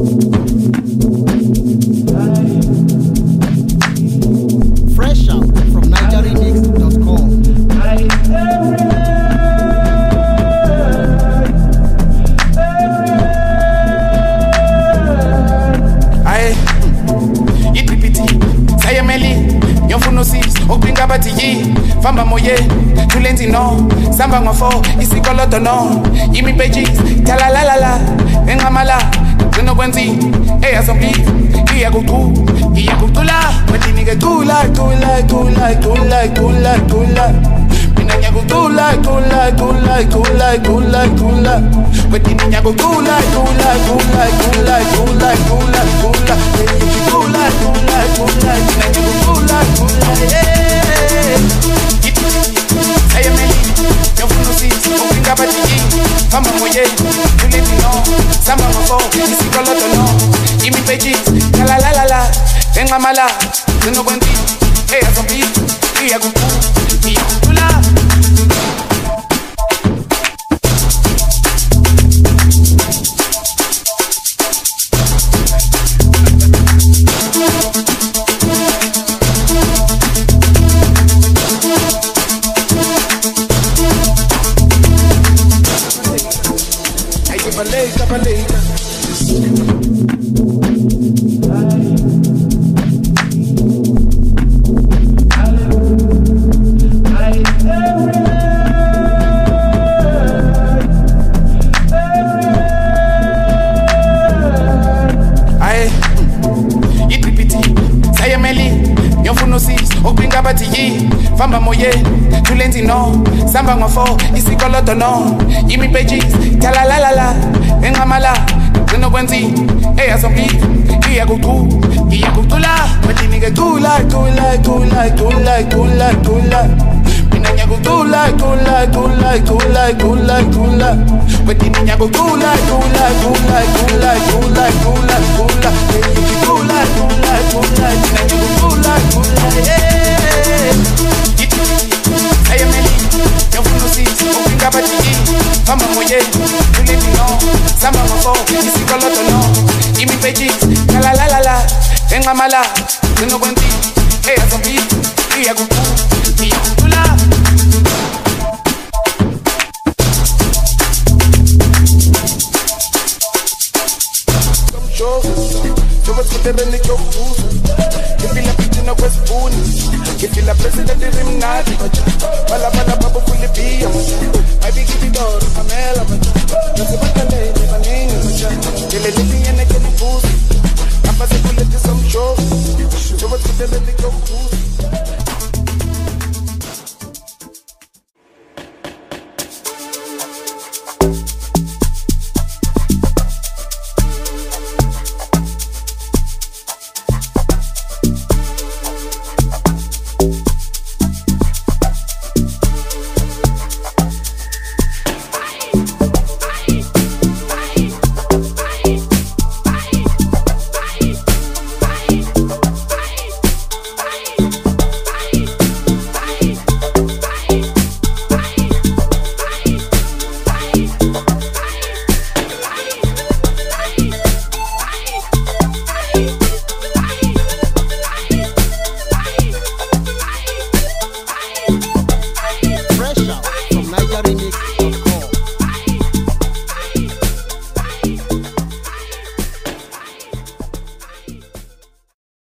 Fresh out from NigerRemix.com. Ukupinga bathi yi famba moyeni tulenzi no samba ngo4 isikoloto no imi pages tala la la la enqamala ngino kwenzi eyazombi iyakucula batinike cula mina nyakucula batini nyakucula fama moye tuleti no samba ngofo isikoloto no imi pages la la la la enqamala ngino kwenzi eyazombi iyakucula Baleka. Ukupinga bathi yi famba moyeni tulenzi no samba ngo4 isikoloto no imi pages tala la la la enqamala ngino kwenzi eyazombi iyakucula batinike cula mina nyakucula batini nyakucula fama moye tuleti no samba ngofo isikoloto no imi pages la la la la enqamala ngino kwenzi eyazombi iyakucula Terreni que ocusa, que fila pitina com spoon, que fila presidente de rimnati, bala papo Filipia, I be giving door, Pamela, não se bata lei, banana, que le dizem